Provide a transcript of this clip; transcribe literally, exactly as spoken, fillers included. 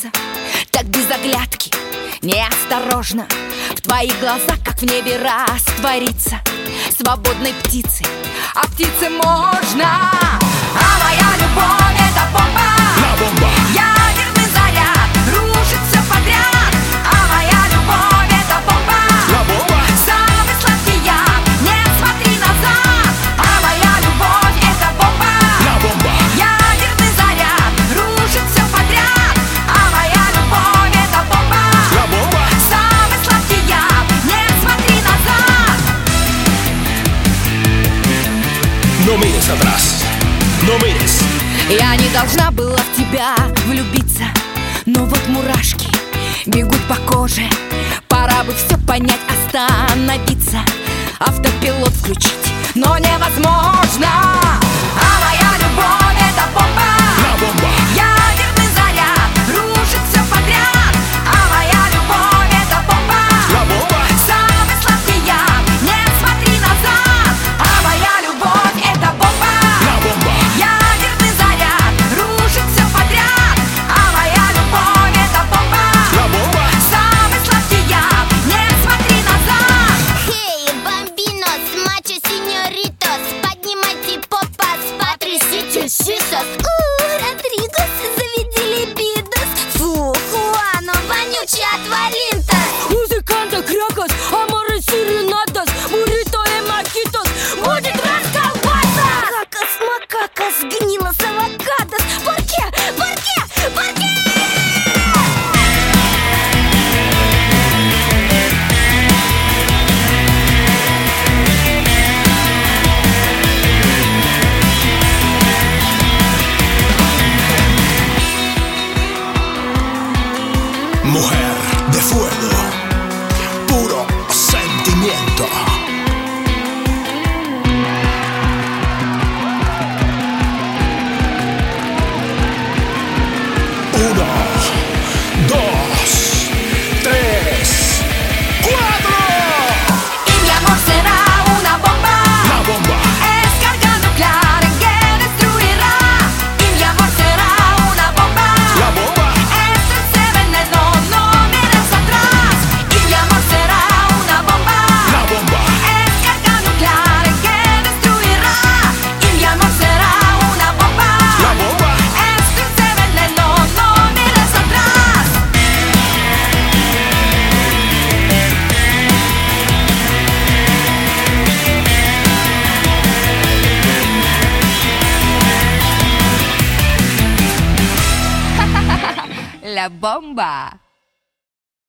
влюбиться, так без оглядки, неосторожно. В твоих глазах, как в небе, раствориться свободной птицей, а птице можно. А моя любовь — это бомба, бомба. Ядерный заряд рушит все подряд. А моя любовь — это бомба, бомба. Самый сладкий яд, нет, смотри назад. А моя любовь — это бомба, бомба. Ядерный заряд рушит все подряд. А моя любовь — это бомба, бомба. Самый сладкий яд, нет, смотри назад. No mires atrás, no mires. Я не должна была в тебя влюбиться, но вот мурашки бегут по коже. Пора бы все понять, остановиться, автопилот включить, но невозможно. А моя любовь — это бомба, бомба. Ядерный заряд рушит все подряд. А моя любовь — это бомба, бомба. Самый сладкий яд, нет, смотри назад. А моя любовь — это бомба, бомба. Ядерный заряд рушит все подряд. А моя любовь — это бомба, бомба. Самый сладкий яд, нет, смотри назад. Хей, бомбинос, мачо, сеньоритос, поднимайте попас, потрясите сисос. У, Родригос, заведи либидос. Фу, Хуано, вонючий отвалинтос. Музыканта крякос, аморы сиренатос, буррито и макитос. Будет расколбаса! Какас, макакас, гнилос, авокадос. Порке, порке, порке! Mujer de fuego, puro sentimiento. Uno, dos, tres, cuatro. Y mi amor será una bomba, La bomba, es carga nuclear que destruirá. Y mi amor será una bomba, la bomba, esto es veneno, no mires atrás. Y mi amor será una bomba, la bomba, es carga nuclear que destruirá. Y mi amor será una bomba, la bomba. esto es veneno, no mires atrás. La bomba.